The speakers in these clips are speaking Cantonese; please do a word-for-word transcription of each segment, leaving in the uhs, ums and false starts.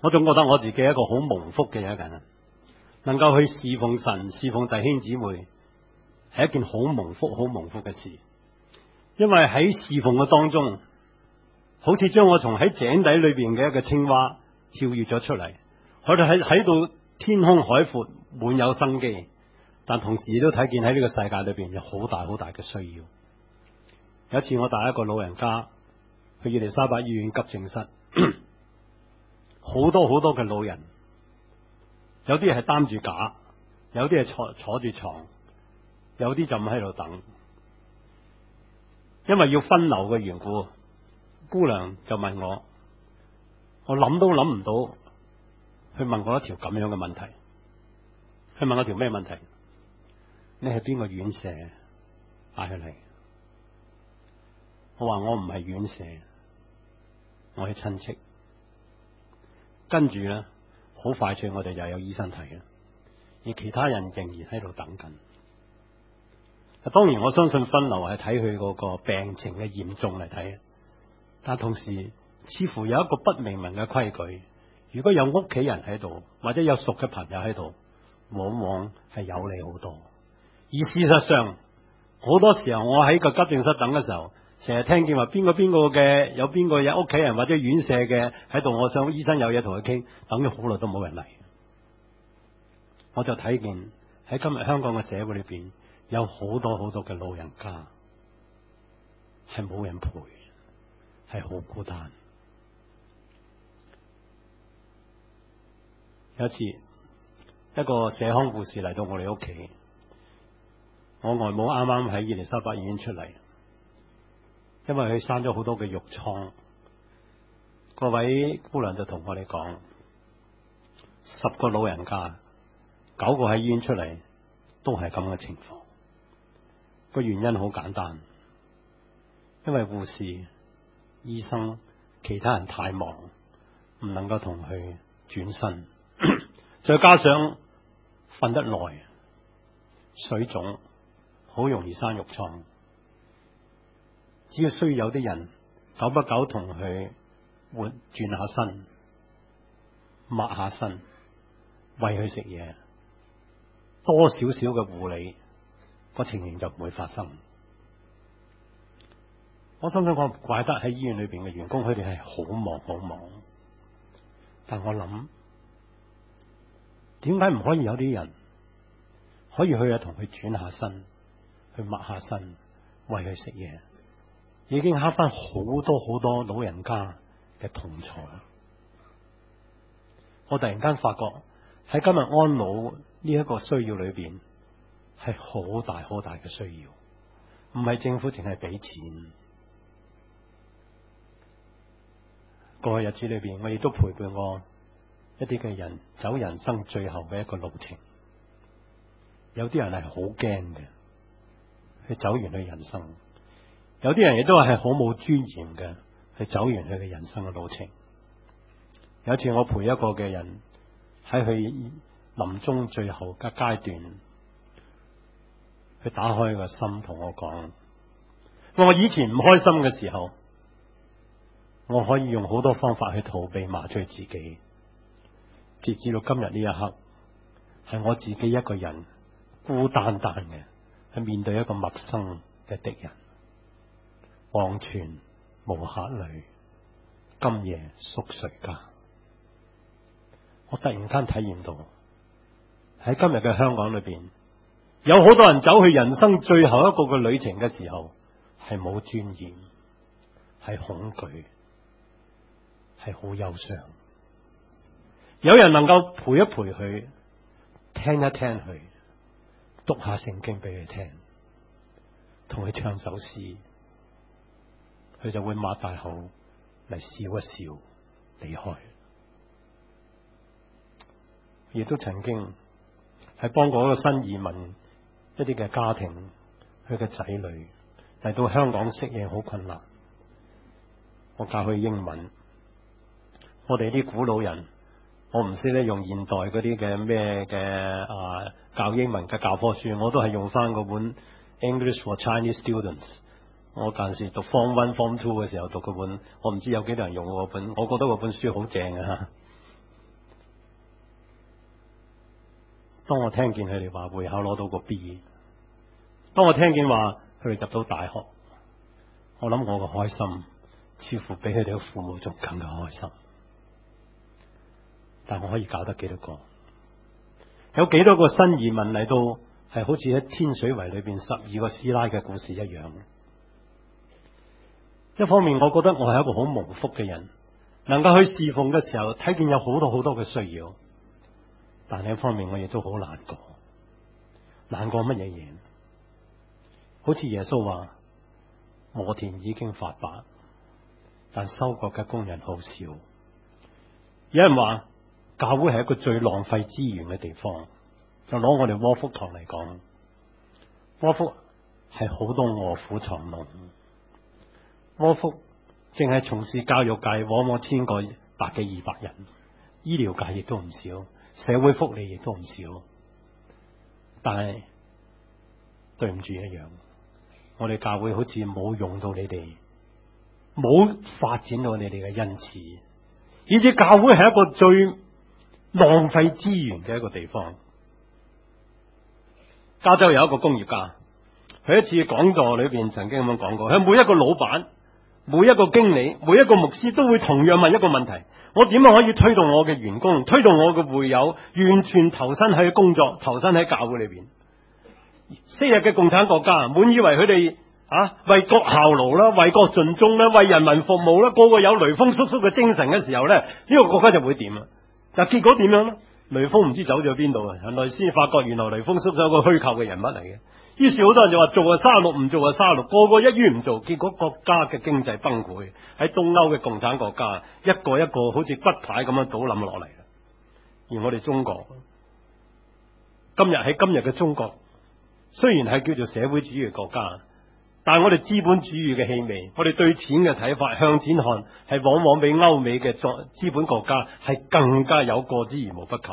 我總覺得我自己係一個好蒙福嘅一個人，能夠去侍奉神、侍奉弟兄姊妹，係一件好蒙福、好蒙福嘅事。因為喺侍奉嘅當中，好似將我從喺井底裏邊嘅一個青蛙跳躍咗出嚟，我哋喺喺度天空海闊，滿有生機。但同時亦都睇見喺呢個世界裏邊有好大好大嘅需要。有一次我帶一個老人家去伊利沙伯醫院急症室，好多好多嘅老人，有啲係擔住架，有啲係坐坐住床，有啲就咁喺度等。因為要分流嘅緣故，姑娘就問我，我諗都諗唔到，去問我一條咁樣嘅問題。佢問我條咩問題？你係邊個院舍帶佢嚟？我話我唔係院舍，我係親戚。跟住咧，好快脆我哋又有醫生睇啦，而其他人仍然喺度等緊。當然我相信分流係睇佢嗰個病情嘅嚴重嚟睇，但同時似乎有一個不明文嘅規矩，如果有屋企人喺度或者有熟嘅朋友喺度，往往係有利好多。而事實上好多時候我喺個急症室等嘅時候，成日聽見話邊個邊個嘅有邊個有屋企人或者院舍嘅喺度，我想醫生有嘢同佢傾，等咗好耐都冇人嚟。我就睇見喺今日香港嘅社會裏邊，有好多好多嘅老人家係冇人陪，係好孤單。有一次，一個社康護士嚟到我哋屋企，我外母啱啱喺伊利沙伯醫院出嚟，因為佢生咗好多嘅褥瘡。嗰位姑娘就同我哋講，十個老人家，九個喺醫院出嚟，都係咁嘅情況。個原因好簡單，因為護士、醫生、其他人太忙，唔能夠同佢轉身，再加上瞓得耐，水腫，好容易生褥瘡。只要需要有啲人久不久同佢換轉下身、抹下身、餵佢食嘢，多少少嘅護理，個情形就唔會發生。我心想，我唔怪得喺醫院裏邊嘅員工，佢哋係好忙好忙。但我諗，點解唔可以有啲人可以去啊同佢轉下身，去抹下身，餵佢食嘢，已經慳翻好多好多老人家嘅痛楚。我突然間發覺喺今日安老呢一個需要裏邊，係好大好大嘅需要，唔係政府淨係俾錢。過去日子裏邊，我亦都陪伴我一啲嘅人走人生最後嘅一個路程。有啲人係好驚嘅，去走完佢人生；有啲人亦都係好冇尊嚴嘅，去走完佢嘅人生嘅路程。有一次我陪一個嘅人喺佢臨終最後嘅階段，佢打開個心同我講，我以前唔開心嘅時候，我可以用好多方法去逃避麻醉自己，直至到今日呢一刻，係我自己一個人孤單單嘅去面對一個陌生嘅敵人，黃泉無客旅，今夜宿誰家。我突然間體驗到喺今日嘅香港裏邊，有好多人走去人生最後一個嘅旅程嘅時候，係冇尊嚴，係恐懼，係好憂傷。有人能夠陪一陪佢，聽一聽佢，讀下聖經俾佢聽，同佢唱首詩，佢就會擘大口嚟笑一笑離開。亦都曾經係幫過一個新移民一啲嘅家庭，佢嘅仔女嚟到香港適應好困難，我教佢英文。我哋啲古老人，我唔識咧用現代嗰啲嘅咩嘅啊教英文嘅教科書，我都係用翻嗰本 English for Chinese Students。我嗰陣時讀 Form One、Form Two 嘅時候讀嗰本，我唔知有幾多人用嗰本，我覺得嗰本書好正啊！ 當我聽見佢哋話會考攞到個 B， 當我聽見話佢哋入到大學，我諗我個開心似乎比佢哋嘅父母仲更加開心。但我可以搞得幾多個？有幾多個新移民嚟到係好似喺天水圍裏邊十二個師奶嘅故事一樣？一方面我覺得我係一個好蒙福嘅人，能夠去侍奉嘅時候睇見有好多好多嘅需要，但另一方面我亦都好難過。難過乜嘢嘢？好似耶穌話，禾田已經發白，但收割嘅工人好少。有人話教會係一個最浪費資源嘅地方，就攞我哋窩福堂嚟講，窩福係好多臥虎藏龍。窩福淨係從事教育界，往往千個百幾二百人，醫療界亦都唔少，社會福利亦都唔少。但係對唔住一樣，我哋教會好似冇用到你哋，冇發展到你哋嘅恩賜，以至教會係一個最浪費資源嘅一個地方。加州有一個工業家，佢一次講座裏邊曾經咁樣講過，佢每一個老闆、每一個經理、每一個牧師都會同樣問一個問題：我點樣可以推動我嘅員工、推動我嘅會友完全投身喺工作、投身喺教會裏邊？昔日嘅共產國家滿以為佢哋啊為國效勞啦、為國盡忠啦、為人民服務啦，個個有雷鋒叔叔嘅精神嘅時候咧，呢、這個國家就會點啊？但結果點樣咧？雷鋒唔知走咗邊度啊！後來先發覺原來雷鋒叔叔係一個虛構嘅人物嚟嘅。於是好多人就話做啊三十六，唔做啊三十六，個個一於唔做，結果國家嘅經濟崩潰。喺東歐嘅共產國家，一個一個好似骨牌咁樣倒冧落嚟。而我哋中國今日喺今日嘅中國，雖然係叫做社會主義國家，但係我哋資本主義嘅氣味，我哋對錢嘅睇法向前看，係往往比歐美嘅作資本國家係更加有過之而無不及。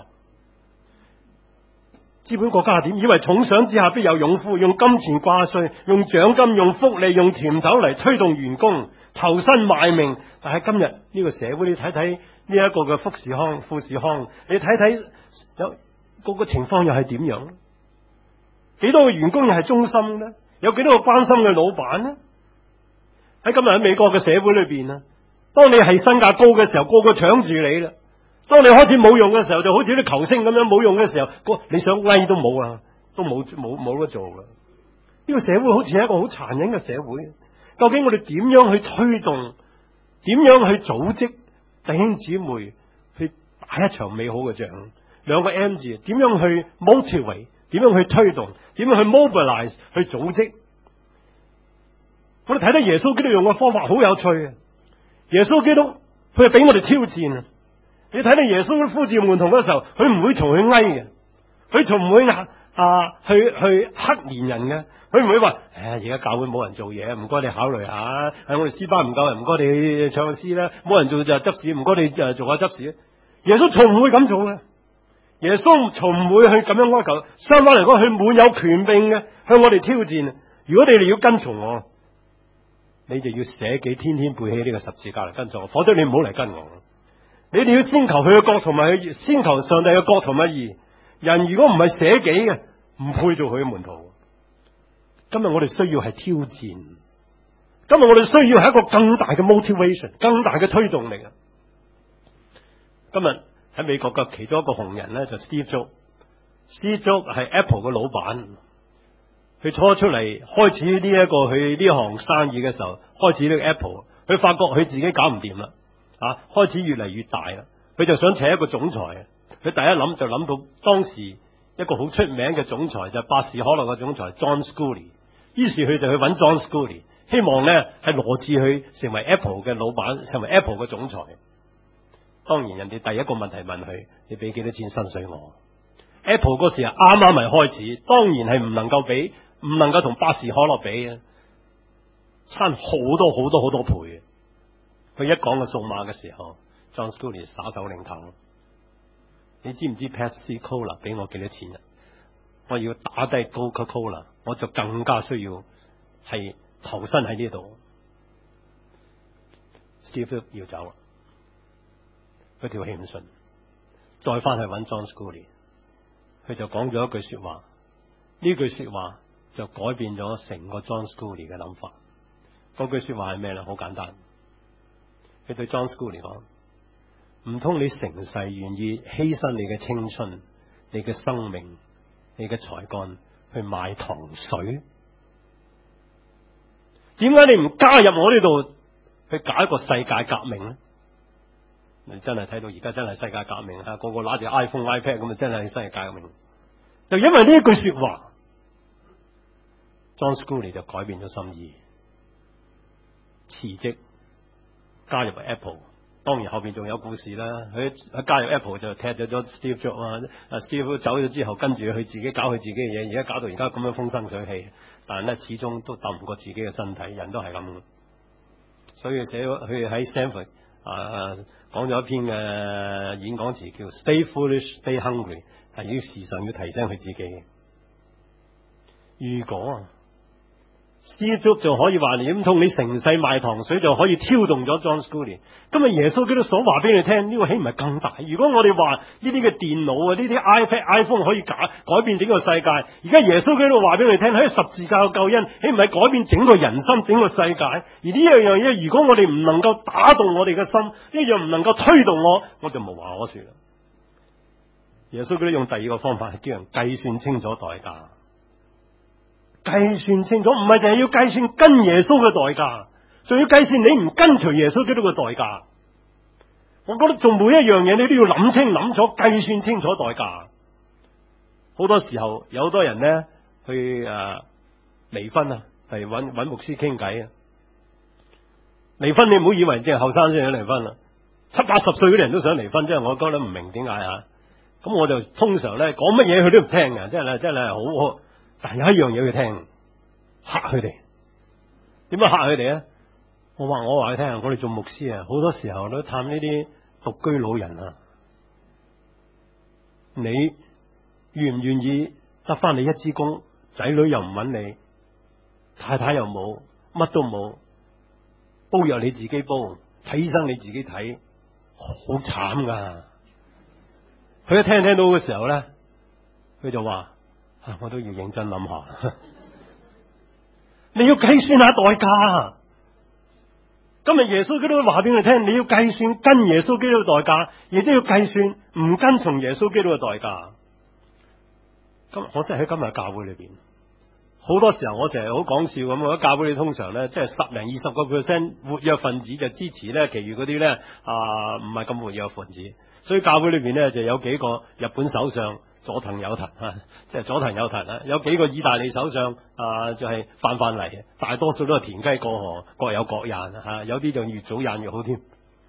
資本國家係點？以為重賞之下必有勇夫，用金錢掛帥，用獎金、用福利、用甜頭嚟推動員工投身賣命。但係今日呢個社會，你睇睇呢一個嘅富士康、富士康，你睇睇有個個情況又係點樣？幾多個員工又係忠心呢？有幾多個關心嘅老闆呢？喺今日喺美國嘅社會裏邊啊，當你係身價高嘅時候，個個搶住你啦。當你開始冇用嘅時候，就好似啲球星咁樣冇用嘅時候，個你想威都冇啊，都冇冇冇得做噶。呢個社會好似係一個好殘忍嘅社會。究竟我哋點樣去推動？點樣去組織弟兄姊妹去打一場美好嘅仗？兩個 M 字，點樣去 motivate？點樣去推動？點樣去 mobilize？去組織？我哋睇得耶穌基督用嘅方法好有趣嘅。耶穌基督佢係俾我哋挑戰啊！你睇到耶穌呼召門徒嘅時候，佢唔會從佢哀嘅，佢從唔會啊去去黑連人嘅，佢唔會話誒而家教會冇人做嘢，唔該你考慮下，喺我哋詩班唔夠人，唔該你唱個詩啦，冇人做就執事，唔該你就做下執事。耶穌從唔會咁做嘅，耶穌從唔會去咁樣哀求，相反嚟講，佢滿有權柄嘅向我哋挑戰。如果你哋要跟從我，你就要捨己，天天背起呢個十字架嚟跟從我，否則你唔好嚟跟我。你哋要先求佢嘅國同埋佢，先求上帝嘅國同埋義。人如果唔係捨己嘅，唔配做佢嘅門徒。今日我哋需要係挑戰，今日我哋需要係一個更大嘅 motivation， 更大嘅推動力啊！今日喺美國嘅其中一個紅人咧，就 Steve Jobs。Steve Jobs 係 Apple 嘅老闆，佢初出嚟開始呢一個佢呢行生意嘅時候，開始呢個 Apple， 佢發覺佢自己搞唔掂啦。啊！開始越嚟越大啦，佢就想請一個總裁。佢第一諗就諗到當時一個好出名嘅總裁，就係百事可樂嘅總裁 John Sculley。於是佢就去揾 John Sculley，希望咧係羅致佢成為 Apple 嘅老闆，成為 Apple 嘅總裁。當然，人哋第一個問題問佢：你俾幾多錢薪水我 ？Apple 嗰時啊啱啱咪開始，當然係唔能夠比，唔能夠同百事可樂比啊，差好多好多好多倍。佢一講個數碼嘅時候 ，John Sculley 耍手擰頭。你知唔知 Pepsi Cola 俾我幾多錢啊？我要打低 Coca-Cola， 我就更加需要係投身喺呢度。Steve 要走啦，佢條氣唔順，再翻去揾 John Sculley， 佢就講咗一句說話，呢句說話就改變咗成個 John Sculley 嘅諗法。嗰句說話係咩咧？好簡單，佢對 John Sculley 講：唔通你成世願意犧牲你嘅青春、你嘅生命、你嘅才幹去買糖水？點解你唔加入我呢度去搞一個世界革命咧？你真係睇到而家真係世界革命啊！個個拿住 iPhone、iPad 咁啊，真係世界革命。就因為呢一句說話， John Sculley 就改變咗心意，辭職加入 Apple。當然後邊仲有故事啦。佢佢加入 Apple 就踢咗咗 Steve Jobs 啊。啊 Steve 走咗之後，跟住佢自己搞佢自己嘅嘢，而家搞到而家咁樣風生水起。但係咧，始終都鬥唔過自己嘅身體，人都係咁。所以寫咗佢喺 Stanford 啊講咗一篇嘅演講詞，叫 Stay Foolish, Stay Hungry， 係要時常要提醒佢自己。如果Steve Jobs就可以話你唔通你成世賣糖水就可以挑動咗 John Sculley。今日耶穌基督所話俾你聽，呢個豈唔係更大？如果我哋話呢啲嘅電腦啊，呢啲 iPad、iPhone 可以改改變整個世界，而家耶穌基督話俾你聽，喺十字架嘅救恩，豈唔係改變整個人心、整個世界？而呢樣樣嘢，如果我哋唔能夠打動我哋嘅心，呢樣唔能夠推動我，我就無話可說啦。耶穌基督用第二個方法係叫人計算清楚代價。計算清楚，唔係淨係要計算跟耶穌嘅代價，仲要計算你唔跟隨耶穌基督嘅代價。我覺得做每一樣嘢，你都要諗清諗楚，計算清楚代價。好多時候有好多人咧去誒離婚啊，係揾揾牧師傾偈啊。離婚你唔好以為淨係後生先想離婚啦，七八十歲嗰啲人都想離婚，即係我覺得唔明點解啊。咁我就通常咧講乜嘢佢都唔聽嘅，真係真係好。但係有一樣嘢要聽，嚇佢哋。點樣嚇佢哋咧？我話我話佢聽，我哋做牧師啊，好多時候都探呢啲獨居老人啊。你願唔願意得翻你一支公，仔女又唔揾你，太太又冇，乜都冇，煲藥你自己煲，睇醫生你自己睇，好慘噶。佢一聽聽到嘅時候咧，佢就話。我都要認真諗下，你要計算下代價。今日耶穌基督話俾你聽，你要計算跟耶穌基督嘅代價，亦都要計算唔跟從耶穌基督嘅代價。今我真係喺今日教會裏邊，好多時候我成日好講笑咁，我喺教會裏通常咧，即係十零二十個 percent 活躍分子就支持咧，其餘嗰啲咧啊唔係咁活躍分子。所以教會裏邊咧就有幾個日本首相。佐藤有藤啊，即係佐藤有藤啊，有幾個意大利首相啊，就係泛泛嚟，大多數都係田雞過河，各有各癮啊，有啲就越早癮越好添。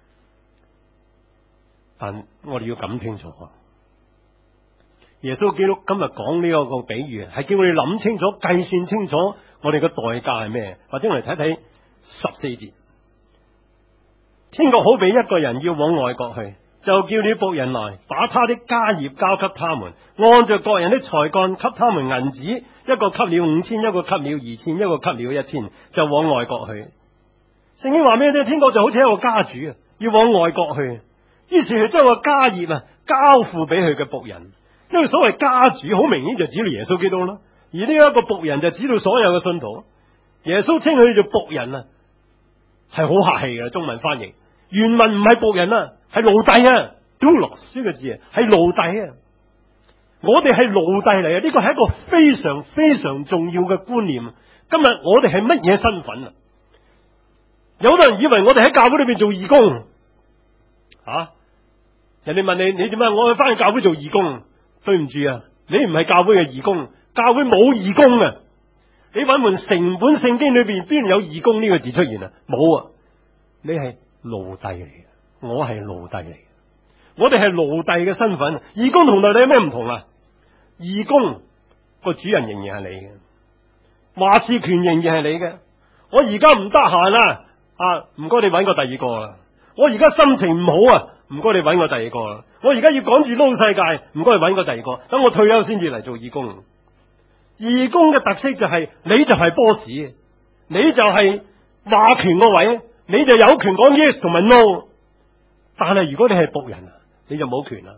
但我哋要諗清楚，耶穌基督今日講呢個個比喻，係叫我哋諗清楚、計算清楚我哋嘅代價係咩？或者我哋睇睇十四節，天國好比一個人要往外國去。就叫你僕人來，把他的家業交給他們，按着各人的才幹給他們銀子，一個給了五千，一個給了二千，一個給了一千，就往外國去。聖經話咩咧？天國就好似一個家主啊，要往外國去，於是佢將個家業啊交付俾佢嘅僕人。因為所謂家主，好明顯就指到耶穌基督啦，而呢一個僕人就指到所有嘅信徒。耶穌稱佢做僕人啊，係好客氣嘅中文翻譯。原文唔係僕人啊，係奴隸啊 doulos 呢個字啊，係奴隸啊。我哋係奴隸嚟啊，呢個係一個非常非常重要嘅觀念。今日我哋係乜嘢身份啊？有好多人以為我哋喺教會裏邊做義工啊，人哋問你，你做咩？我去翻去教會做義工。對唔住啊，你唔係教會嘅義工，教會冇義工啊。你揾門成本聖經裏邊邊有義工呢個字出現啊？冇啊，你係奴隸嚟嘅，我係奴隸嚟嘅，我哋係奴隸嘅身份。義工同奴隸有咩唔同啊？義工個主人仍然係你嘅，話事權仍然係你嘅。我而家唔得閒啦，啊，唔該你搵個第二個啦。我而家心情唔好啊，唔該你搵個第二個啦。我而家要趕住撈世界，唔該你搵個第二個。等我退休先至嚟做義工。義工嘅特色就係、是、你就係 boss， 你就係話權個位。你就有權講 yes 同埋 no， 但係如果你係僕人啊，你就冇權啦。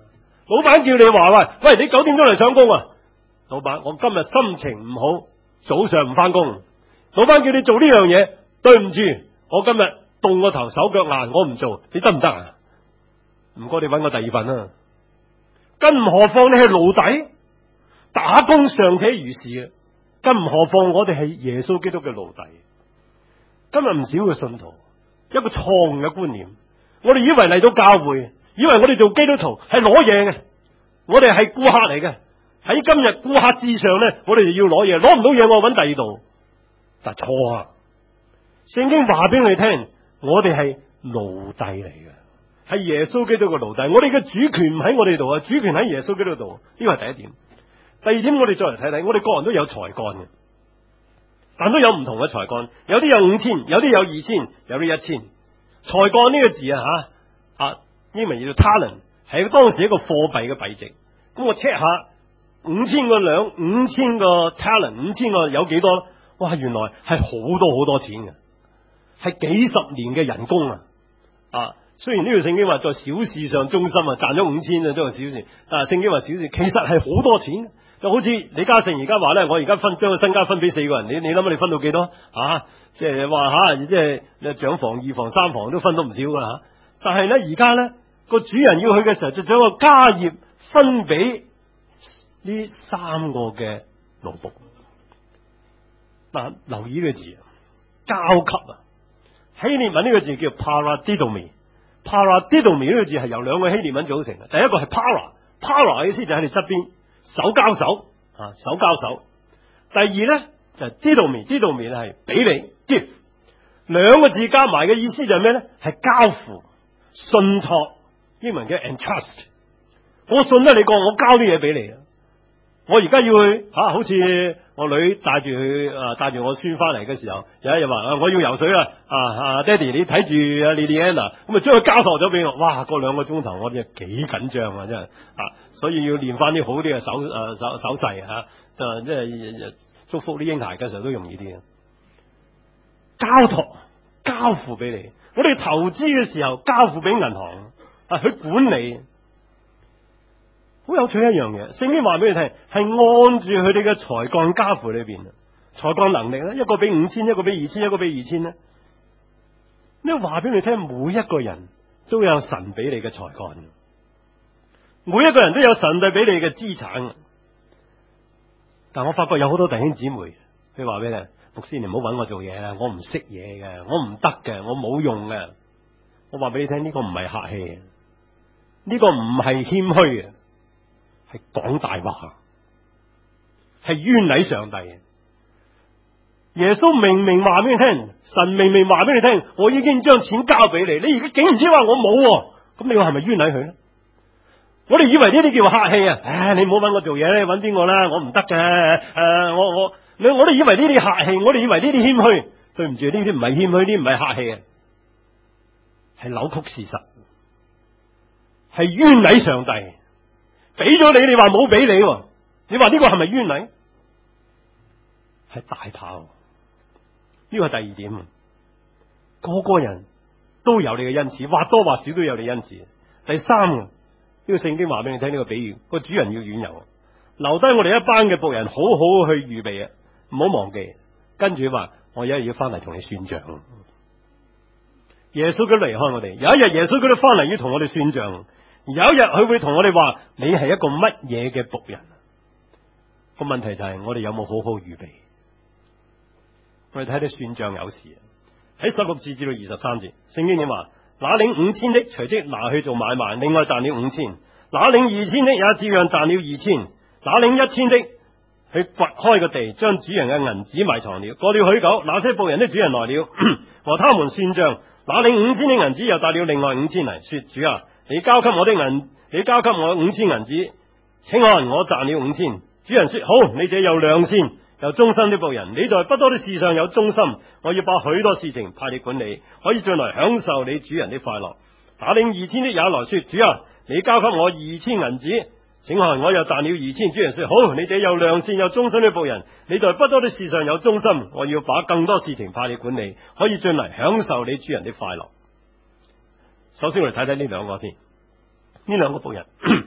老闆叫你話喂喂，你九點鐘嚟上工啊？老闆，我今日心情唔好，早上唔翻工。老闆叫你做呢樣嘢，對唔住，我今日凍個頭手腳硬，我唔做，你得唔得啊？唔該，你搵我第二份啊。更何況你係奴隸，打工尚且如是嘅，更何況我哋係耶穌基督嘅奴隸。今日唔少嘅信徒一個錯誤嘅觀念，我哋以為嚟到教會，以為我哋做基督徒係攞嘢嘅，我哋係顧客嚟嘅。喺今日顧客至上咧，我哋就要攞嘢，攞唔到嘢我揾第二度。但係錯啊！聖經話俾你聽，我哋係奴隸嚟嘅，係耶穌基督嘅奴隸。我哋嘅主權唔喺我哋度啊，主權喺耶穌基督度。呢個係第一點。第二點，我哋再嚟睇睇，我哋個人都有才幹嘅，但都有唔同嘅才幹。有啲有五千，有啲有二千，有啲一千。才幹呢個字啊，吓啊，英文叫做 talent， 係當時一個貨幣嘅幣值。咁我 check 下五千個兩，五千個 talent， 五千個有幾多？哇，原來係好多好多錢嘅，係幾十年嘅人工啊！啊，雖然呢條聖經話在小事上忠心啊，賺咗五千啊都係小事，但係聖經話小事，其實係好多錢。就好似李嘉誠而家話咧，我而家分將個身家分俾四個人，你你諗下你分到幾多啊？即係話吓，即係長房、二房、三房都分到唔少噶吓。但係咧而家咧個主人要去嘅時候，就將個家業分俾呢三個嘅奴僕。嗱，留意呢個字，交給啊！希臘文呢個字叫 paradidomi，paradidomi 呢個字係由兩個希臘文組成嘅。第一個係 para，para 嘅意思就喺你側邊，手交手啊，手交手。第二咧就係 didomi，didomi 係俾你 give， 兩個字加埋嘅意思就係咩咧？係交付、信託，英文叫 entrust。我信得你過，我交啲嘢俾你。我而家要去吓、啊，好似我女帶住佢啊，帶住我孫翻嚟嘅時候，有一日話啊，我要游水啦！啊啊，爹哋你睇住啊 Liliana，咁啊將佢交託咗俾我。哇，嗰兩個鐘頭我哋幾緊張啊，真係啊！所以要練翻啲好啲嘅手誒、啊、手手勢吓，啊即係祝福啲嬰孩嘅時候都容易啲。交託交付俾你，我哋投資嘅時候交付俾銀行啊去管理。好有趣一樣嘢，聖經話俾你聽，係按住佢哋嘅才幹交付裏邊，才幹能力咧，一個俾五千，一個俾二千，一個俾二千咧。呢話俾你聽，每一個人都有神俾你嘅才幹，每一個人都有神帝俾你嘅資產。但我發覺有好多弟兄姊妹，佢話俾你聽，牧師你唔好搵我做嘢啦，我唔識嘢嘅，我唔得嘅，我冇用嘅。我話俾你聽，呢個唔係客氣，呢個唔係謙虛嘅。係講大話，係冤枉上帝。耶穌明明話俾你聽，神明明話俾你聽，我已經將錢交俾你，你而家竟然知話我冇，咁你話係咪冤枉佢咧？我哋以為呢啲叫客氣啊！唉，你唔好搵我做嘢咧，搵邊個啦？我唔得嘅。誒、呃，我我你我哋以為呢啲客氣，我哋以為呢啲謙虛。對唔住，呢啲唔係謙虛，呢啲唔係客氣啊，係扭曲事實，係冤枉上帝。俾咗你，你話冇俾你，你話呢個係咪冤枉？係大炮，呢個係第二點。個個人都有你嘅恩賜，或多或少都有你恩賜。第三個，呢個聖經話俾你聽，呢個比喻，個主人要遠遊，留低我哋一班嘅僕人，好好去預備啊！唔好忘記，跟住話我有一日要翻嚟同你算賬。耶穌佢離開我哋，有一日耶穌佢都翻嚟要同我哋算賬。有一日佢會同我哋話，你係一個乜嘢嘅僕人？個問題就係我哋有冇好好預備？我哋睇睇算賬有時喺十六節至到二十三節，聖經點話？那領五千的隨即拿去做買賣，另外賺了五千；那領二千的也照樣賺了二千；那領一千的去掘開個地，將主人嘅銀子埋藏了。過了許久，那些僕人的主人來了，和他們算賬。那領五千的銀子又帶了另外五千嚟，說：主啊，你交給我的銀，你交給我五千銀子，請看我賺了五千。主人說：好，你這有良善又忠心的僕人，你在不多的事上有忠心，我要把許多事情派你管理，可以進來享受你主人的快樂。那領二千的也來說：主啊，你交給我二千銀子，請看我又賺了二千。主人說：好，你這有良善又忠心的僕人，你在不多的事上有忠心，我要把更多事情派你管理，可以進嚟享受你主人的快樂。首先我哋睇睇呢兩個先，呢兩個僕人，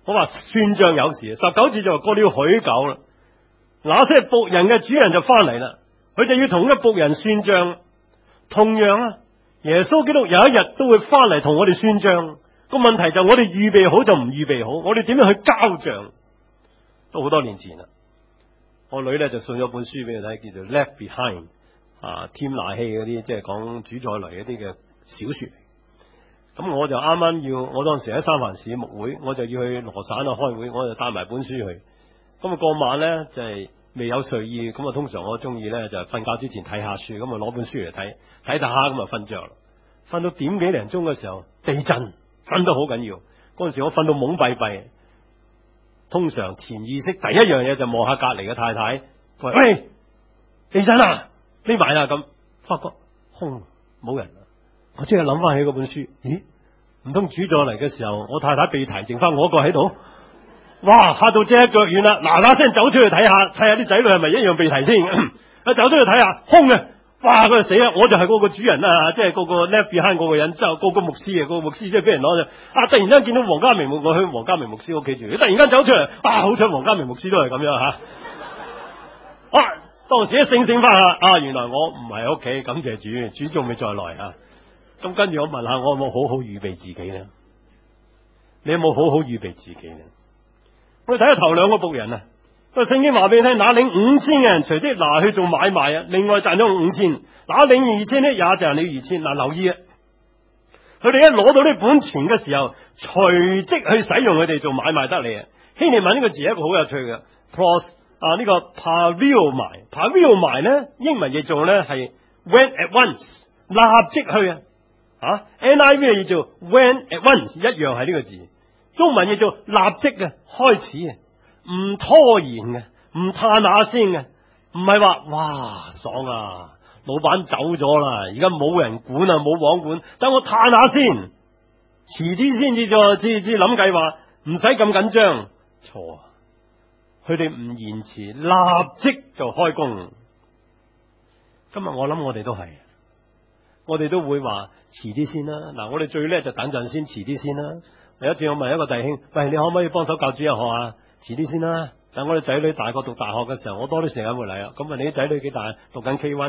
我話算賬有時，十九節就話過了許久啦，那些僕人嘅主人就翻嚟啦，佢就要同一僕人算賬。同樣啊，耶穌基督有一日都會翻嚟同我哋算賬。個問題就我哋預備好就唔預備好，我哋點樣去交賬？都好多年前啦，我女咧就送咗本書俾佢睇，叫做《Left Behind》啊，添拿希嗰啲即係講主再來嗰啲嘅小說。咁我就啱啱要，我當時喺三藩市牧會，我就要去羅省啊開會，我就帶埋本書去。咁啊嗰晚咧就係、是、未有睡意，咁啊通常我中意咧就瞓覺之前睇下書，咁啊攞本書嚟睇，睇下咁啊瞓着啦。瞓到點幾零鐘嘅時候，地震，震得好緊要。嗰陣時我瞓到懵閉閉，通常潛意識第一樣嘢就望下隔籬嘅太太，喂喂，地震啊，匿埋啦咁，發覺空冇人。我即係諗翻起嗰本書，咦？唔通主再嚟嘅時候，我太太被提，剩翻我一個喺度？哇！嚇到隻腳軟啦，嗱嗱聲走出去睇下，睇下啲仔女係咪一樣被提先？啊，走出去睇下，空嘅，哇！佢就死啦！我就係嗰個主人啊，即係嗰個 left behind 嗰個人，之後嗰個牧師啊，嗰個牧師即係俾人攞咗。啊！突然間見到黃家明牧，我去黃家明牧師屋企住，佢突然間走出嚟，啊！好彩黃家明牧師都係咁樣吓。啊！當時一醒醒翻下，啊！原來我唔係喺屋企，感謝主，主仲未再來啊！咁跟住我問下，我有冇好好預備自己呢？你有冇好好預備自己呢？我哋睇下頭兩個僕人啊，個聖經話俾你聽，那領五千嘅人隨即拿去做買賣啊，另外賺咗五千，那領二千呢也賺了二千。嗱，留意啊，佢哋一攞到呢本錢嘅時候，隨即去使用佢哋做買賣得嚟啊。希臘文呢個字係一個好有趣嘅 pros 啊，呢個 pavio 埋 pavio 埋咧，英文譯做咧係 went at once， 立即去啊。啊 ，N I V 叫做 when at once， 一樣係呢個字。中文叫做立即嘅，開始嘅，唔拖延嘅，唔嘆下先嘅，唔係話哇爽啊，老闆走咗啦，而家冇人管啊，冇網管，等我嘆下先，遲啲先至再至至諗計劃，唔使咁緊張。錯啊，佢哋唔延遲，立即就開工。今日我諗我哋都係。我哋都會話遲啲先啦。嗱，我哋最叻就等陣先，遲啲先啦。有一次我問一個弟兄，喂，你可唔可以幫手教主日學啊？遲啲先啦。等我哋仔女大個讀大學嘅時候，我多啲時間會嚟啊。咁問你啲仔女幾大？讀緊 K 一，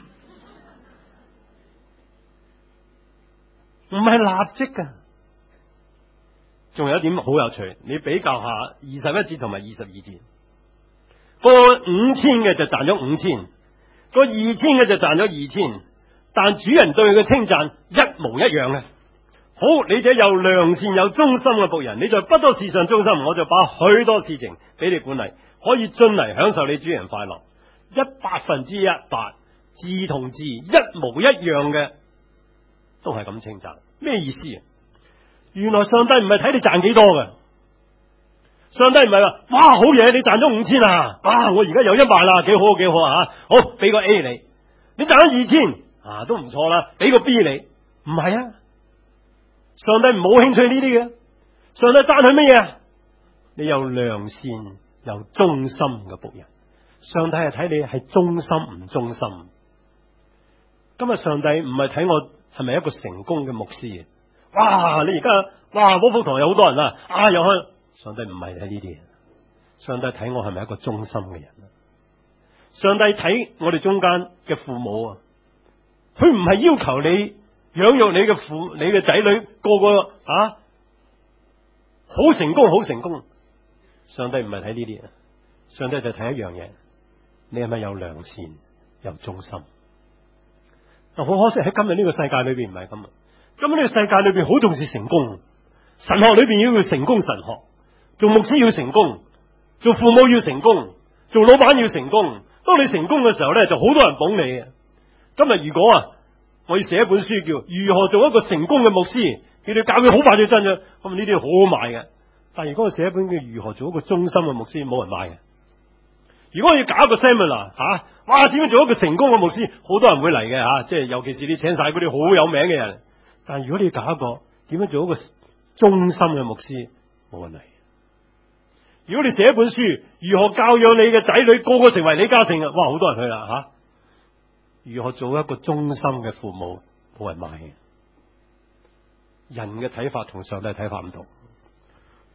唔係立即噶。仲有一點好有趣，你比較下二十一節同埋二十二節，個五千嘅就賺咗五千，個二千嘅就賺咗二千。但主人對佢嘅稱讚一模一樣嘅。好，你這有良善有忠心嘅僕人，你在不多事上忠心，我就把許多事情俾你管理，可以進嚟享受你主人快樂。一百分之一百字同字一模一樣嘅，都係咁稱讚。咩意思啊？原來上帝唔係睇你賺幾多嘅，上帝唔係話哇好嘢，你賺咗五千啊，啊我而家有一萬啦，幾好幾好啊，好俾個 A 你，你賺咗二千。啊，都唔錯啦，俾個 B 你，唔係啊，上帝冇興趣呢啲嘅，上帝讚佢乜嘢？你有良善又忠心嘅僕人，上帝係睇你係忠心唔忠心。今日上帝唔係睇我係咪一個成功嘅牧師，哇！你而家哇，嗰幅堂有好多人啊，啊又去，上帝唔係睇呢啲，上帝睇我係咪一個忠心嘅人。上帝睇我哋中間嘅父母啊。佢唔係要求你養育你嘅父、你嘅仔女個個啊好成功、好成功。上帝唔係睇呢啲，上帝就睇一樣嘢，你係咪有良善、有忠心？但好可惜喺今日呢個世界裏邊唔係咁啊！今日呢個世界裏邊好重視成功，神學裏邊要成功神學，做牧師要成功，做父母要成功，做老闆要成功。當你成功嘅時候咧，就好多人捧你嘅。今日如果啊，我要寫一本書叫如何做一個成功嘅牧師，叫你教佢好快就真嘅，咁呢啲好好賣嘅。但如果我寫一本叫如何做一個忠心嘅牧師，冇人買嘅。如果我要搞一個 seminar 吓、啊，哇，點樣做一個成功嘅牧師，好多人會嚟嘅吓，即係尤其是你請晒嗰啲好有名嘅人。但如果你要搞一個點樣做一個忠心嘅牧師，冇人嚟。如果你寫一本書如何教養你嘅仔女個個成為李嘉誠啊，哇，好多人去啦吓。如何做一個忠心嘅父母，冇人買嘅。人嘅睇法同上帝睇法唔同。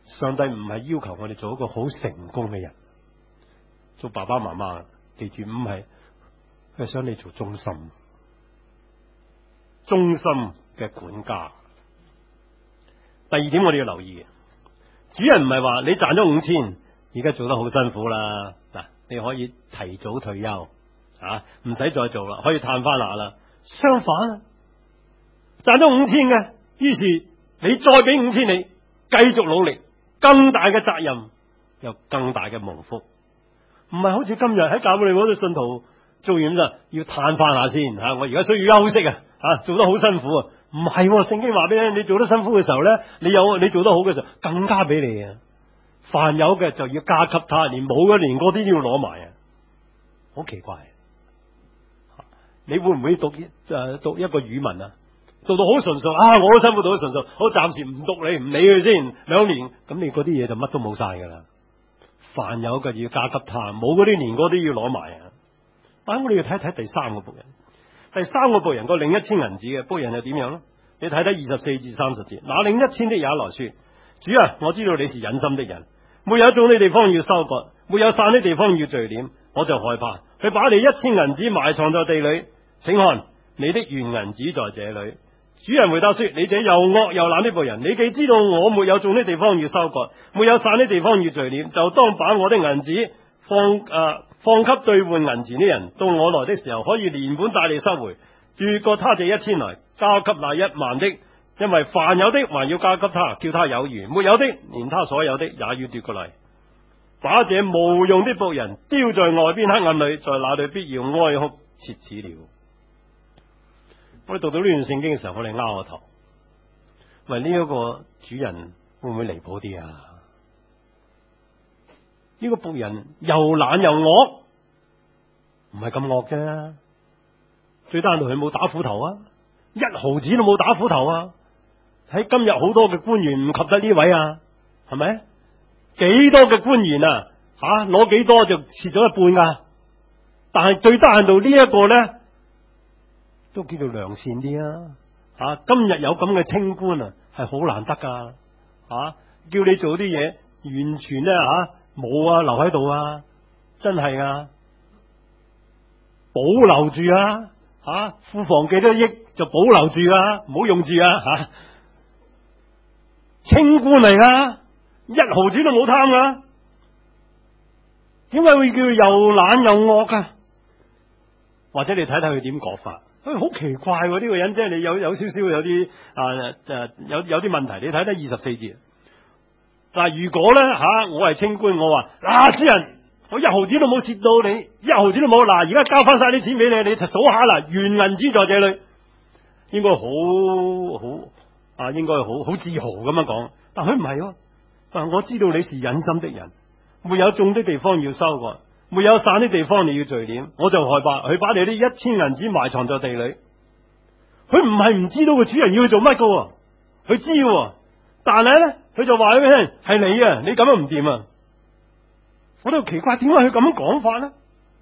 上帝唔係要求我哋做一個好成功嘅人，做爸爸媽媽，記住唔係，佢係想你做忠心、忠心嘅管家。第二點我哋要留意，主人唔係話你賺咗五千，而家做得好辛苦啦，嗱，你可以提早退休啊，唔使再做啦，可以嘆翻下啦。相反，賺咗五千嘅，於是你再俾五千你，繼續努力，更大嘅責任，有更大嘅蒙福。唔係好似今日喺教會裏嗰啲信徒做完就要嘆翻下先吓，我而家需要休息啊，吓做得好辛苦啊。唔係，聖經話俾你，你做得辛苦嘅時候咧，你有你做得好嘅時候，更加俾你啊。凡有嘅就要加給他，連冇嘅連嗰啲都要攞埋啊。好奇怪，你會唔會讀誒、呃、讀一個語文啊？讀到好純熟啊，我好辛苦讀到純熟，我暫時唔讀你，唔理佢先兩年，咁你嗰啲嘢就乜都冇晒噶啦。凡有嘅要加給他，冇嗰啲連嗰啲要攞埋啊。但係我哋要睇睇第三個僕人。第三個僕人個領一千銀子嘅僕人又點樣咧？你睇睇二十四至三十節，那領一千的也來說：主啊，我知道你是忍心的人，沒有種的地方要收割，沒有散的地方要聚斂，我就害怕，佢把你一千銀子埋藏在地裏。請看，你的原銀子在這裏。主人回答說：你這又惡又懶的僕人，你既知道我沒有種的地方要收割，沒有散的地方要聚斂，就當把我的銀子放誒。呃放給兌換銀錢的人，到我來的時候，可以連本帶利收回，奪過他這一千來，交給那一萬的，因為凡有的還要交給他，叫他有餘；沒有的，連他所有的也要奪過嚟。把這無用的僕人丟在外邊黑暗裏，在那裏必要哀哭切齒了。我哋讀到呢段聖經嘅時候，我哋拗個頭，喂，呢一個主人會唔會離譜啲啊？呢個僕人又懶又惡，唔係咁惡啫。最低限度佢冇打斧頭啊，一毫子都冇打斧頭啊。喺今日好多嘅官員唔及得呢位啊，係咪？幾多嘅官員啊，吓攞幾多就蝕咗一半噶。但係最低限度呢一個咧，都叫做良善啲啊。吓、啊、今日有咁嘅清官啊，係好難得噶。吓、啊、叫你做啲嘢，完全咧吓。啊冇啊，留喺度啊，真係啊，保留住啊，吓、啊、庫房幾多億就保留住啊，唔好用住啊，吓、啊、清官嚟噶，一毫子都冇貪噶，點解會叫又懶又惡噶？或者你睇睇佢點講法，佢、哎、好奇怪呢、啊這個人，即係你有有少少有啲啊誒有有啲問題，你睇睇二十四節。嗱，如果咧吓、啊，我係清官，我話嗱，主人，我一毫子都冇蝕到你，一毫子都冇，嗱，而家交翻晒啲錢俾你，你就數下啦，原銀子在這裏，應該好好啊，應該好好自豪咁樣講。但佢唔係喎，啊，我知道你是忍心的人，沒有種的地方要收割，沒有散的地方你要聚斂，我就害怕佢把你啲一千銀子埋藏在地裏。佢唔係唔知道個主人要去做乜噶，佢知喎，但係咧。佢就話俾你聽，係你啊，你咁樣唔掂啊！我都奇怪，點解佢咁樣講法咧？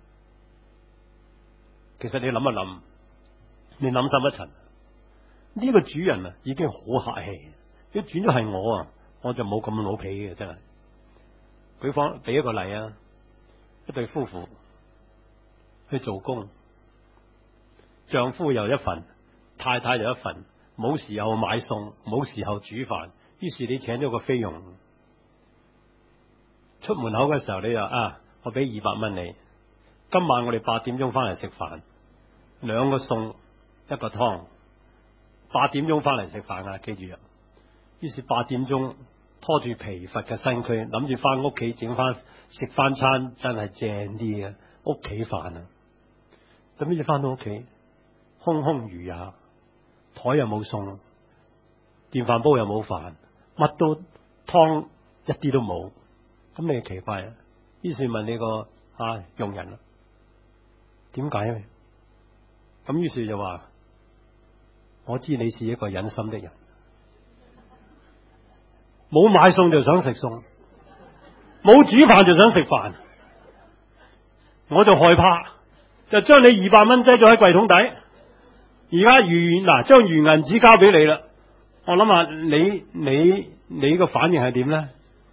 其實你諗一諗，你諗深一層，呢、這個主人啊，已經好客氣。如果轉咗係我啊，我就冇咁老脾嘅，真係。舉方俾一個例啊，一對夫婦去做工，丈夫有一份，太太有一份，冇時候買餸，冇時候煮飯。於是你請咗個菲傭，出門口嘅時候你就啊，我俾二百蚊你，今晚我哋八點鐘翻嚟食飯，兩個餸一個湯，八點鐘翻嚟食飯啊，記住啊。於是八點鐘拖住疲乏嘅身軀，諗住翻屋企整翻食翻餐真係正啲嘅屋企飯啊。咁於是翻到屋企，空空如也，台又冇餸，電飯煲又冇飯。乜都湯一啲都冇，咁你奇怪啊？於是問你個啊傭人啦，點解咧？咁於是就話：我知你是一個忍心的人，冇買餸就想食餸，冇煮飯就想食飯，我就害怕，就將你二百蚊擠咗喺櫃桶底，而家原嗱將原銀紙交俾你啦。我諗下你你你個反應係點咧？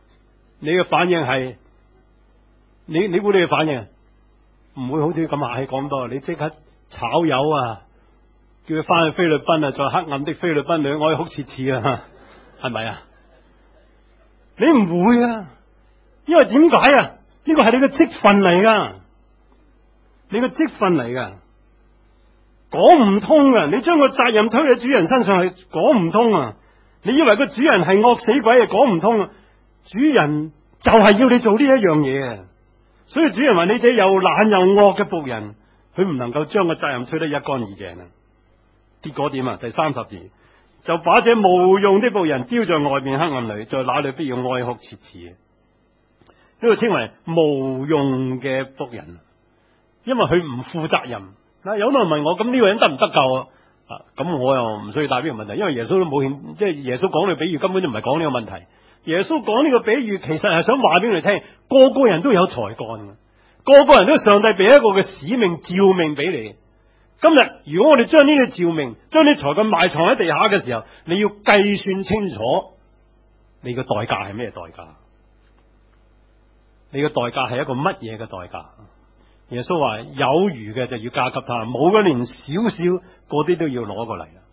你嘅反應係，你你估你嘅反應唔會好似咁客氣講多，你即刻炒魷啊，叫佢翻去菲律賓啊，在黑暗的菲律賓裏哀哭切齒啊，係咪啊？你唔會啊，因為點解啊？呢個係你嘅職分嚟噶，你嘅職分嚟噶，講唔通啊！你將個責任推喺主人身上係講唔通啊！你以為個主人係惡死鬼啊？講唔通啊！主人就係要你做呢一樣嘢啊！所以主人話：你這又懶又惡嘅僕人，佢唔能夠將個責任推得一乾二淨啊！結果點啊？第三十節就把這無用的僕人丟在外面黑暗裏，在那裏必要哀哭切齒。呢個稱為無用嘅僕人，因為佢唔負責任。嗱，有人問我：咁呢個人得唔得救啊？啊，咁我又唔需要答呢個問題，因為耶穌都冇欠，即係耶穌講呢個比喻根本就唔係講呢個問題。耶穌講呢個比喻，其實係想話俾你聽，個個人都有才幹嘅，個個人都上帝俾一個嘅使命召命俾你。今日如果我哋將呢個召命，將啲才幹埋藏喺地下嘅時候，你要計算清楚，你嘅代價係咩代價？你嘅代價係一個乜嘢嘅代價？耶穌話有餘嘅就要加給他，冇嘅連少少嗰啲都要攞過嚟啦。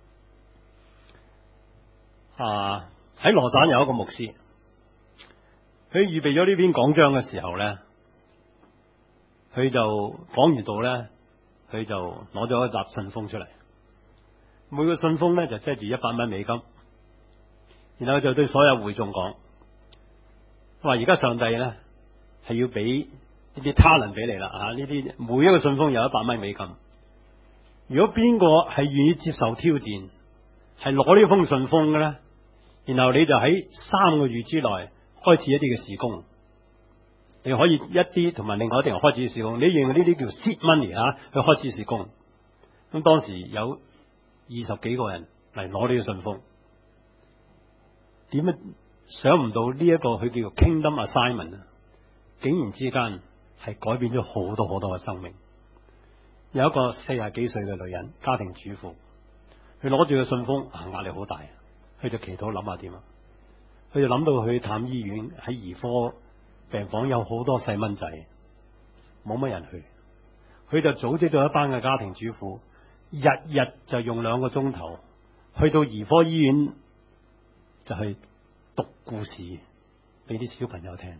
啊！喺羅省有一個牧師，佢預備咗呢篇講章嘅時候咧，佢就講完道咧，佢就攞咗一沓信封出嚟，每個信封咧就遮住一百蚊美金，然後就對所有會眾講：話而家上帝咧係要俾呢啲 talent 俾你啦，吓，呢啲每一個信封有一百蚊美金。如果邊個係願意接受挑戰，係攞呢封信封嘅咧？然後你就喺三個月之內開始一啲嘅事工，你可以一啲同埋另外一啲人開始事工。你認為呢啲叫 seed money 啊？去開始事工。咁當時有二十幾個人嚟攞呢個信封，點樣想唔到呢一個佢叫做 Kingdom Assignment 啊，竟然之間係改變咗好多好多嘅生命。有一個四十幾歲嘅女人，家庭主婦，佢攞住個信封，啊，壓力好大。佢就祈禱諗下點啊，佢就諗到去探醫院，喺兒科病房有好多細蚊仔，冇乜人去，佢就組織咗一班嘅家庭主婦，日日就用兩個鐘頭去到兒科醫院，就去讀故事俾啲小朋友聽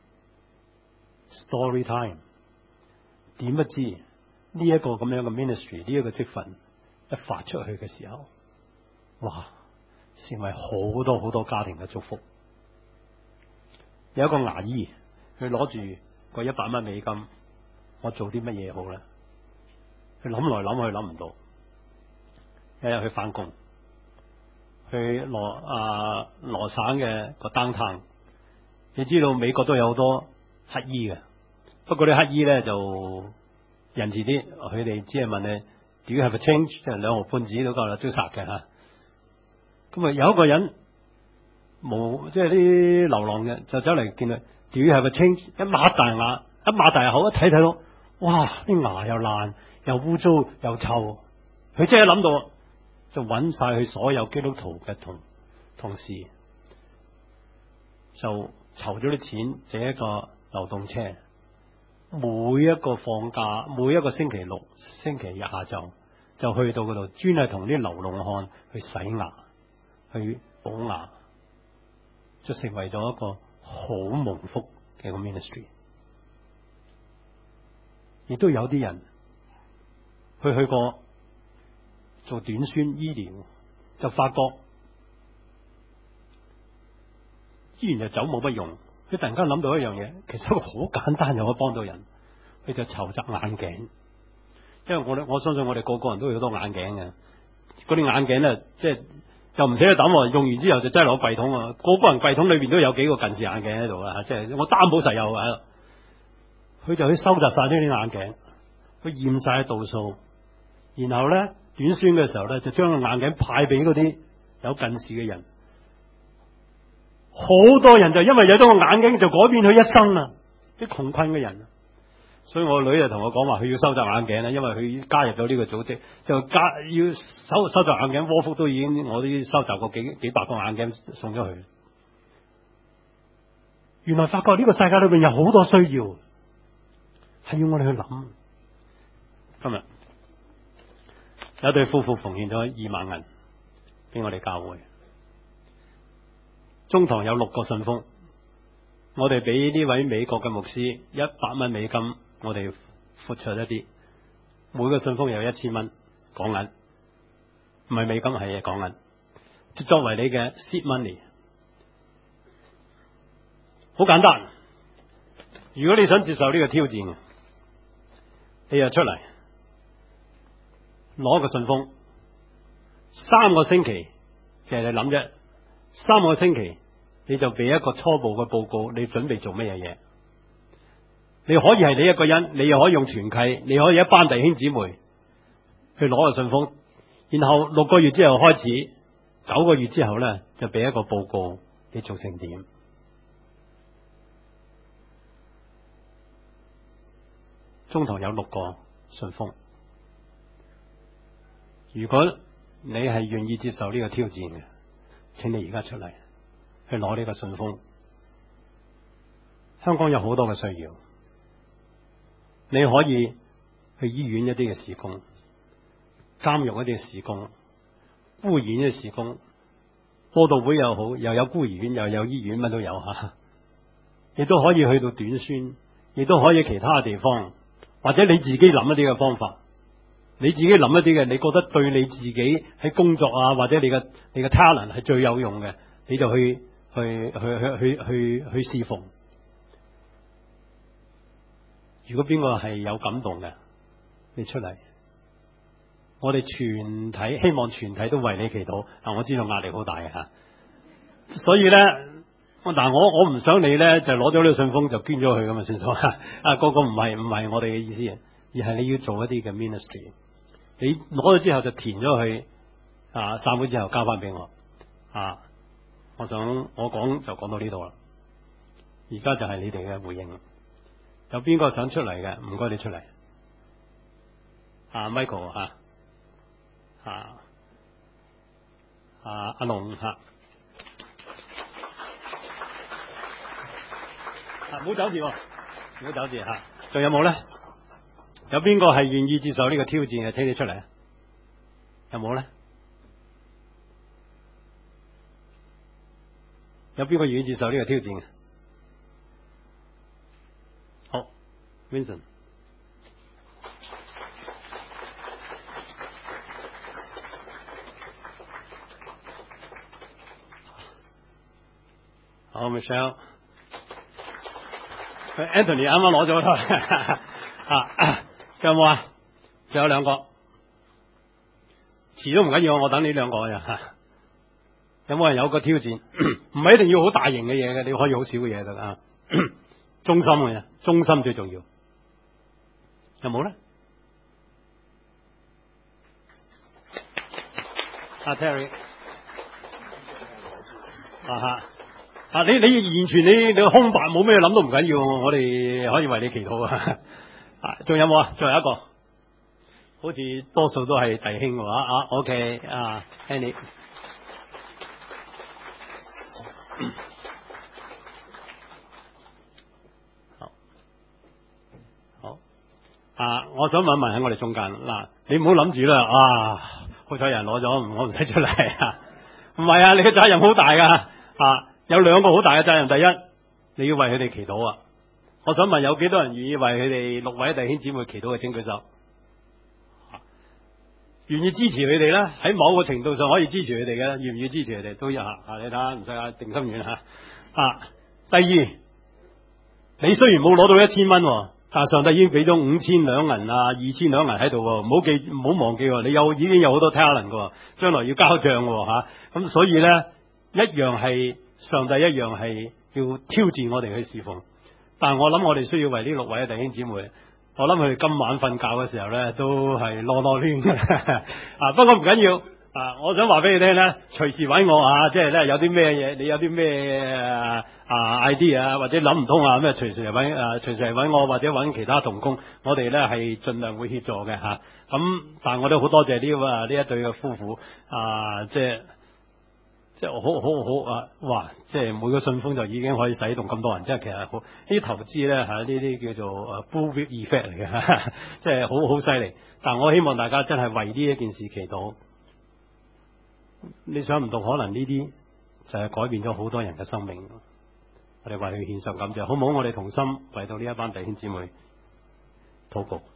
，story time。點不知呢一個咁樣嘅 ministry， 呢一個職份一發出去嘅時候，哇！成為好多好多家庭嘅祝福。有一個牙醫，佢攞住個一百蚊美金，我做啲乜嘢好咧？佢諗來諗去諗唔到。一日去翻工，去羅啊羅省嘅個 downtown，你知道美國都有好多乞衣嘅，不過啲乞衣咧就仁慈啲，佢哋只係問你 Do you have a change？ 即係兩毫半紙都夠啦，都殺嘅吓。咁啊，有一個人冇，即係啲流浪嘅，就走嚟見佢，Do you have a change？一擘大牙，一擘大口，一睇睇到，哇！啲牙又爛，又污糟，又臭。佢即係諗到，就揾晒佢所有基督徒嘅同同事，就籌咗啲錢借一個流動車，每一個放假，每一個星期六、星期日下晝，就去到嗰度，專係同啲流浪漢去洗牙。去補牙，就成為咗一個好蒙福嘅個 ministry。亦都有啲人去去過做短宣醫療，就發覺醫院就走冇乜用。佢突然間諗到一樣嘢，其實一個好簡單又可以幫到人，佢就籌集眼鏡。因為我哋我相信我哋個個人都有好多眼鏡嘅，嗰啲眼鏡咧，即係。又唔捨得抌，用完之後就擠落櫃桶啊！個個人櫃桶裏邊都有幾個近視眼鏡喺度啊！即係我擔保實有啊！佢就去收集晒呢啲眼鏡，佢驗晒度數，然後咧短宣嘅時候咧就將個眼鏡派俾嗰啲有近視嘅人。好多人就因為有咗個眼鏡就改變佢一生啦！啲窮困嘅人。所以我女就同我講話，佢要收集眼鏡咧，因為佢加入咗呢個組織，就加要收收集眼鏡，窩福都已經我都收集過幾幾百個眼鏡送咗佢。 原來發覺呢個世界裏邊有好多需要，係要我哋去諗。今日有一對夫婦奉獻咗二萬銀俾我哋教會，中堂有六個信封，我哋俾呢位美國嘅牧師一百蚊美金，我哋闊綽一啲，每個信封有一千蚊港銀，唔係美金，係港銀，作為你嘅 seed money。好簡單，如果你想接受呢個挑戰，你就出嚟攞個信封，三個星期就係你諗啫，三個星期你就俾一個初步嘅報告，你準備做乜嘢嘢？你可以係你一個人，你又可以用團契，你可以一班弟兄姊妹去攞個信封，然後六個月之後開始，九個月之後呢，就俾一個報告，你做成點？中堂有六個信封，如果你係願意接受呢個挑戰嘅，請你而家出嚟去攞呢個信封。香港有好多嘅需要，你可以去醫院一啲嘅事工，監獄一啲嘅事工，孤兒院嘅事工，佈道會又好，又有孤兒院又有醫院，乜都有吓。亦都可以去到短宣，亦都可以其他嘅地方。或者你自己諗一啲嘅方法，你自己諗一啲嘅，你覺得對你自己喺工作啊，或者你嘅你嘅 talent 係最有用嘅，你就去去去去去去去侍奉。如果邊個係有感動嘅，你出嚟，我哋全體希望全體都為你祈禱。啊，我知道壓力好大嘅吓，所以咧。但係我我唔想你咧就攞咗呢個信封就捐咗佢咁啊算數啊！個個唔係唔係我哋嘅意思，而係你要做一啲嘅 ministry。你攞咗之後就填咗去啊，散會之後交翻俾我啊！我想我講就講到呢度啦。而家就係你哋嘅回應。有邊個想出嚟嘅？唔該你出嚟。啊 Michael 吓啊啊阿龍吓。唔好走住，唔好走住吓。仲有冇咧？有邊個係願意接受呢個挑戰嘅？請你出嚟。有冇咧？有邊個願意接受呢個挑戰嘅？好 ，Vincent。好 ，Michelle。Anthony 啱啱攞咗啦，啊，仲有冇啊？仲有兩個，遲都唔緊要，我等呢兩個咋。有冇人有個挑戰？唔係一定要好大型嘅嘢嘅，你可以好少嘅嘢得啊。中心嘅，中心最重要。有冇咧？阿 Terry，啊哈。啊！你你完全你你個空白冇咩諗都唔緊要，我哋可以為你祈禱啊！啊，仲有冇啊？最後一個，好似多數都係弟兄嘅話啊。OK 啊 ，Annie，好，好啊！我想問一問喺我哋中間嗱，你唔好諗住啦啊！好彩有人攞咗，我唔使出嚟啊！唔係啊，你嘅責任好大噶啊！有兩個好大嘅責任，第一，你要為佢哋祈禱啊！我想問有幾多人願意為佢哋六位弟兄姊妹祈禱嘅？請舉手。願意支持佢哋咧？喺某個程度上可以支持佢哋嘅，願唔願意支持佢哋都有啊！你睇下，唔使啊，定心丸吓啊！第二，你雖然冇攞到一千蚊，但上帝已經俾咗五千兩銀啊，二千兩銀喺度，唔好記，唔好忘記，你有已經有好多 talent 嘅，將來要交賬嘅吓，咁所以咧一樣係。上帝一樣係要挑戰我哋去侍奉，但係我諗我哋需要為呢六位弟兄姊妹，我諗佢哋今晚瞓覺嘅時候咧都係囉囉攣嘅啊！不過唔緊要啊，我想話俾你聽咧，隨時揾我啊，即係咧有啲咩嘢，你有啲咩啊 idea 啊，或者諗唔通啊咩，隨時嚟揾啊，隨時嚟揾我或者揾其他同工，我哋咧係盡量會協助嘅吓。咁、啊、但係我都好多謝呢個呢一對嘅夫婦啊，即係。 即係好好好啊！哇！即係每個信封就已經可以使動咁多人，即係其實好呢啲投資咧嚇，呢啲叫做誒 bullwhip effect 嚟嘅，即係好好犀利。但我希望大家真係為呢一件事祈禱。你想唔到，可能呢啲就係改變咗好多人嘅生命。我哋為佢獻上感謝，好唔好？我哋同心為到呢一班弟兄姊妹禱告。